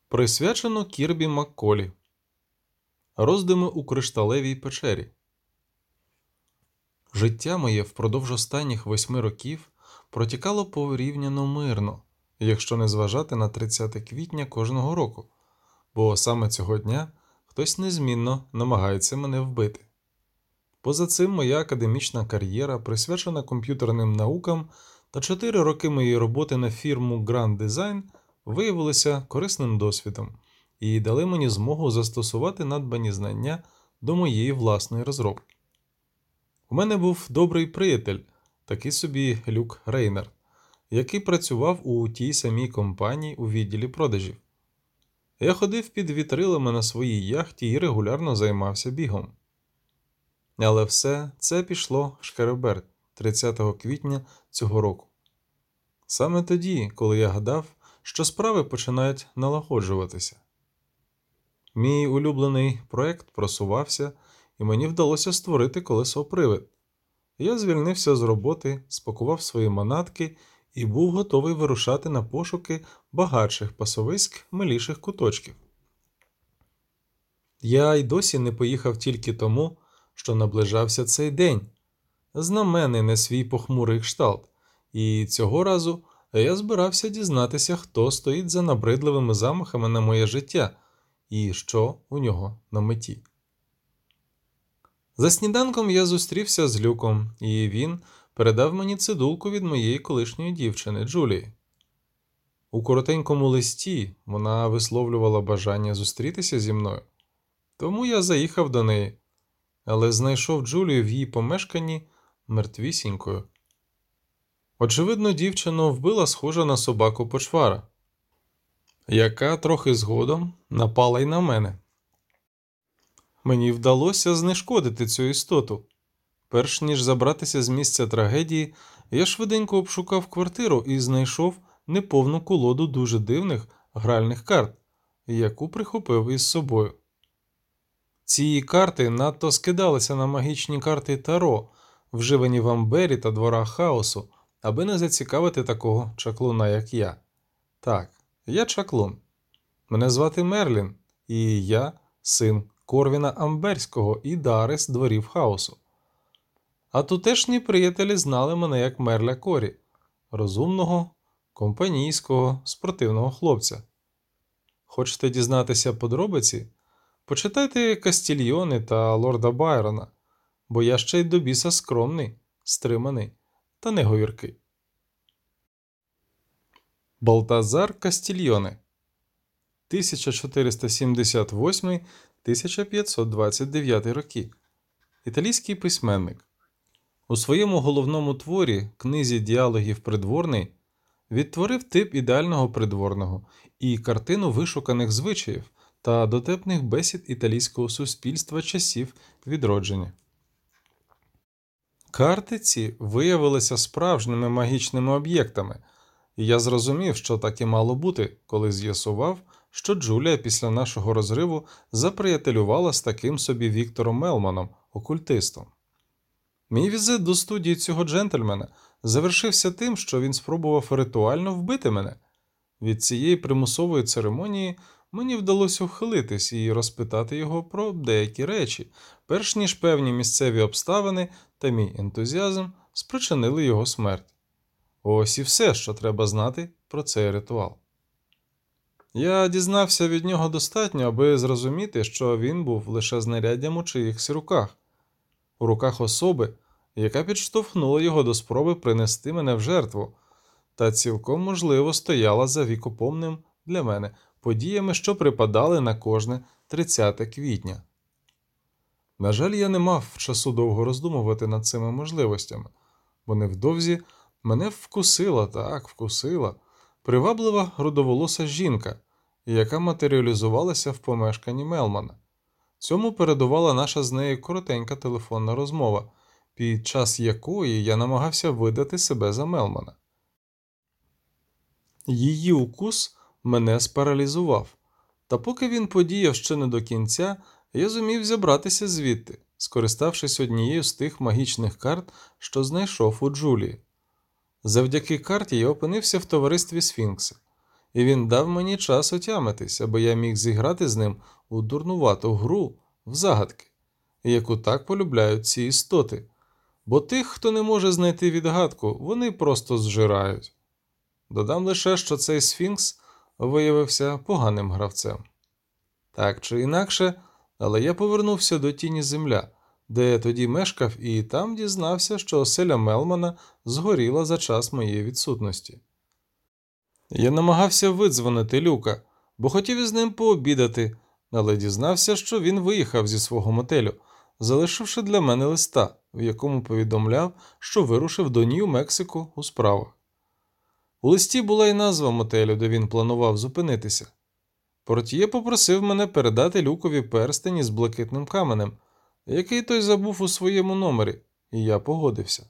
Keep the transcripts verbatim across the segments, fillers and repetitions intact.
Присвячено Кірбі Макколі. Роздуми у кришталевій печері. Життя моє впродовж останніх восьми років протікало порівняно мирно, якщо не зважати на тридцяте квітня кожного року, бо саме цього дня хтось незмінно намагається мене вбити. Поза цим моя академічна кар'єра, присвячена комп'ютерним наукам, та чотири роки моєї роботи на фірму Grand Design виявилися корисним досвідом і дали мені змогу застосувати надбані знання до моєї власної розробки. У мене був добрий приятель, такий собі Люк Рейнер, який працював у тій самій компанії у відділі продажів. Я ходив під вітрилами на своїй яхті і регулярно займався бігом. Але все це пішло шкереберть тридцятого квітня цього року. Саме тоді, коли я гадав, що справи починають налагоджуватися. Мій улюблений проект просувався, і мені вдалося створити колесо-привид. Я звільнився з роботи, спакував свої манатки і був готовий вирушати на пошуки багатших пасовиськ миліших куточків. Я й досі не поїхав тільки тому, що наближався цей день. Знаменний не свій похмурий кшталт, і цього разу я збирався дізнатися, хто стоїть за набридливими замахами на моє життя і що у нього на меті. За сніданком я зустрівся з Люком, і він передав мені цидулку від моєї колишньої дівчини Джулії. У коротенькому листі вона висловлювала бажання зустрітися зі мною, тому я заїхав до неї, але знайшов Джулію в її помешканні мертвісінькою. Очевидно, дівчину вбила схожа на собаку почвара, яка трохи згодом напала й на мене. Мені вдалося знешкодити цю істоту. Перш ніж забратися з місця трагедії, я швиденько обшукав квартиру і знайшов неповну колоду дуже дивних гральних карт, яку прихопив із собою. Ці карти надто скидалися на магічні карти Таро, вживані в Амбері та дворах хаосу, аби не зацікавити такого чаклуна, як я. Так, я чаклун. Мене звати Мерлін, і я син Корвіна Амберського і Дари з дворів хаосу. А тутешні приятелі знали мене як Мерля Корі, розумного, компанійського, спортивного хлопця. Хочете дізнатися подробиці? Почитайте Кастільйони та лорда Байрона, бо я ще й до біса скромний, стриманий та неговіркий. Балтазар Кастільйоне тисяча чотириста сімдесят восьмий - тисяча п'ятсот двадцять дев'ятий роки. Італійський письменник. У своєму головному творі, книзі діалогів «Придворний», відтворив тип ідеального придворного і картину вишуканих звичаїв та дотепних бесід італійського суспільства часів відродження. Карти ці виявилися справжніми магічними об'єктами, і я зрозумів, що так і мало бути, коли з'ясував, що Джулія після нашого розриву заприятелювала з таким собі Віктором Мелманом, окультистом. Мій візит до студії цього джентльмена завершився тим, що він спробував ритуально вбити мене. Від цієї примусової церемонії мені вдалося ухилитись і розпитати його про деякі речі, перш ніж певні місцеві обставини та мій ентузіазм спричинили його смерть. Ось і все, що треба знати про цей ритуал. Я дізнався від нього достатньо, аби зрозуміти, що він був лише знаряддям у чиїхсь руках. У руках особи, яка підштовхнула його до спроби принести мене в жертву, та цілком можливо стояла за вікопомним для мене подіями, що припадали на кожне тридцяте квітня. На жаль, я не мав часу довго роздумувати над цими можливостями, бо невдовзі мене вкусила, так, вкусила, приваблива рудоволоса жінка, яка матеріалізувалася в помешканні Мелмана. Цьому передувала наша з нею коротенька телефонна розмова, під час якої я намагався видати себе за Мелмана. Її укус мене спаралізував, та поки він подіяв ще не до кінця, я зумів зібратися звідти, скориставшись однією з тих магічних карт, що знайшов у Джулії. Завдяки карті я опинився в товаристві Сфінкса, і він дав мені час отямитись, аби я міг зіграти з ним у дурнувату гру в загадки, яку так полюбляють ці істоти. Бо тих, хто не може знайти відгадку, вони просто зжирають. Додам лише, що цей сфінкс виявився поганим гравцем. Так чи інакше, але я повернувся до тіні земля, де я тоді мешкав, і там дізнався, що оселя Мелмана згоріла за час моєї відсутності. Я намагався видзвонити Люка, бо хотів із ним пообідати, але дізнався, що він виїхав зі свого мотелю, залишивши для мене листа, в якому повідомляв, що вирушив до Нью-Мексико у справах. У листі була й назва мотелю, де він планував зупинитися. Портьє попросив мене передати Люкові перстень із блакитним каменем, який той забув у своєму номері, і я погодився.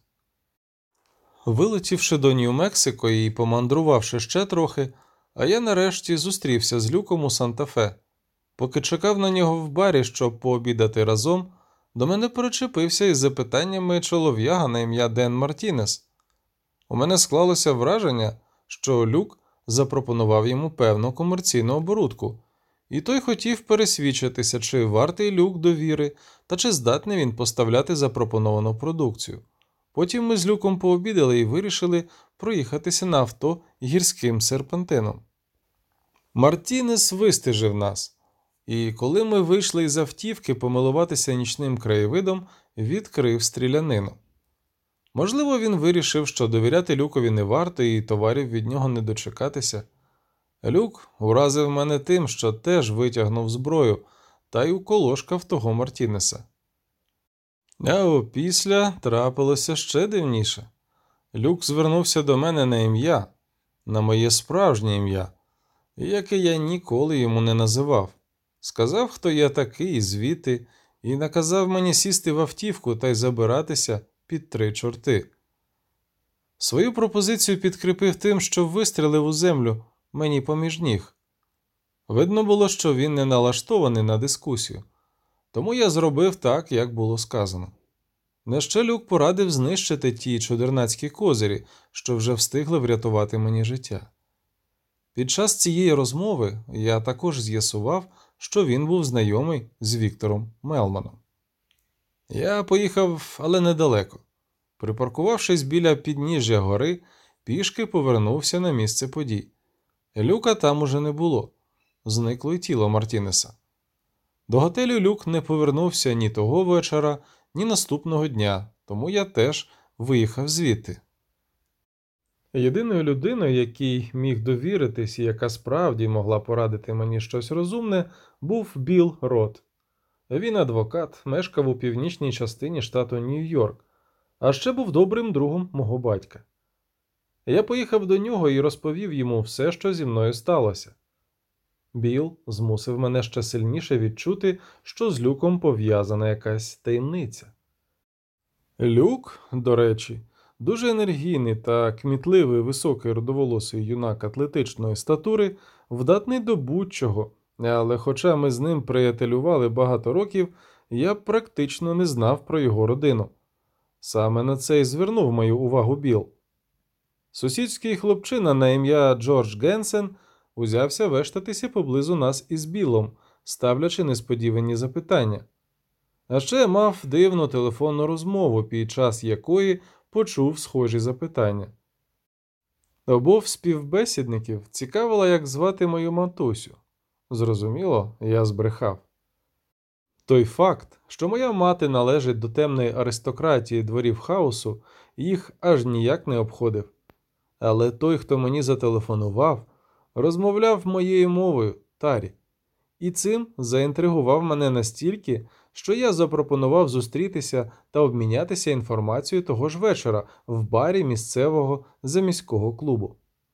Вилетівши до Нью-Мексико і помандрувавши ще трохи, а я нарешті зустрівся з Люком у Санта-Фе. Поки чекав на нього в барі, щоб пообідати разом, до мене причепився із запитаннями чолов'яга на ім'я Ден Мартінес. У мене склалося враження, що Люк запропонував йому певну комерційну оборудку, і той хотів пересвідчитися, чи вартий Люк довіри, та чи здатний він поставляти запропоновану продукцію. Потім ми з Люком пообідали і вирішили проїхатися на авто гірським серпантином. Мартінес вистежив нас, і коли ми вийшли із автівки помилуватися нічним краєвидом, відкрив стрілянину. Можливо, він вирішив, що довіряти Люкові не варто і товарів від нього не дочекатися. Люк уразив мене тим, що теж витягнув зброю та й уколошкав того Мартінеса. А опісля трапилося ще дивніше. Люк звернувся до мене на ім'я, на моє справжнє ім'я, яке я ніколи йому не називав. Сказав, хто я такий і звідти, і наказав мені сісти в автівку та й забиратися під три чорти. Свою пропозицію підкріпив тим, що вистрелив у землю мені поміж ніг. Видно було, що він не налаштований на дискусію, тому я зробив так, як було сказано. На що Люк порадив знищити ті чудернацькі козирі, що вже встигли врятувати мені життя. Під час цієї розмови я також з'ясував, що він був знайомий з Віктором Мелманом. Я поїхав, але недалеко. Припаркувавшись біля підніжжя гори, пішки повернувся на місце подій. Люка там уже не було. Зникло й тіло Мартінеса. До готелю Люк не повернувся ні того вечора, ні наступного дня, тому я теж виїхав звідти. Єдиною людиною, якій міг довіритись і яка справді могла порадити мені щось розумне, був Білл Рот. Він адвокат, мешкав у північній частині штату Нью-Йорк, а ще був добрим другом мого батька. Я поїхав до нього і розповів йому все, що зі мною сталося. Білл змусив мене ще сильніше відчути, що з Люком пов'язана якась таємниця. Люк, до речі, дуже енергійний та кмітливий високий рудоволосий юнак атлетичної статури, вдатний до будь-чого, але хоча ми з ним приятелювали багато років, я практично не знав про його родину. Саме на це й звернув мою увагу Білл. Сусідський хлопчина на ім'я Джордж Генсен узявся вештатися поблизу нас із Біллом, ставлячи несподівані запитання. А ще мав дивну телефонну розмову, під час якої почув схожі запитання. Обох співбесідників цікавило, як звати мою матусю. Зрозуміло, я збрехав. Той факт, що моя мати належить до темної аристократії дворів хаосу, їх аж ніяк не обходив. Але той, хто мені зателефонував, розмовляв моєю мовою, тарі. І цим заінтригував мене настільки, що я запропонував зустрітися та обмінятися інформацією того ж вечора в барі місцевого заміського клубу.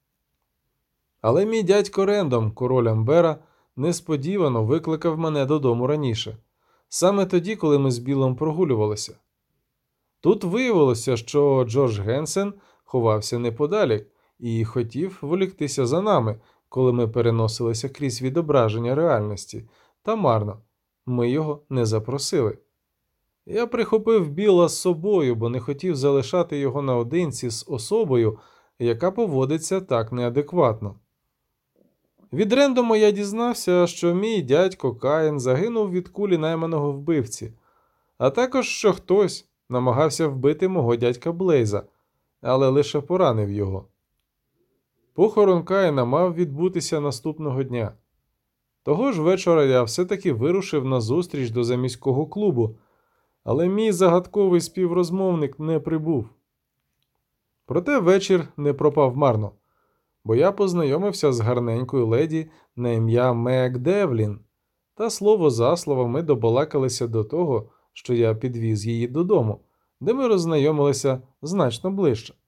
Але мій дядько Рендом, король Амбера, несподівано викликав мене додому раніше, саме тоді, коли ми з Біллом прогулювалися. Тут виявилося, що Джордж Генсен ховався неподалік і хотів воліктися за нами, коли ми переносилися крізь відображення реальності, та марно. Ми його не запросили. Я прихопив Білла з собою, бо не хотів залишати його наодинці з особою, яка поводиться так неадекватно. Від Рендома я дізнався, що мій дядько Каїн загинув від кулі найманого вбивці, а також, що хтось намагався вбити мого дядька Блейза, але лише поранив його. Похорон Каїна мав відбутися наступного дня. Того ж вечора я все-таки вирушив на зустріч до заміського клубу, але мій загадковий співрозмовник не прибув. Проте вечір не пропав марно, бо я познайомився з гарненькою леді на ім'я Мег Девлін, та слово за слово ми добалакалися до того, що я підвіз її додому, де ми роззнайомилися значно ближче.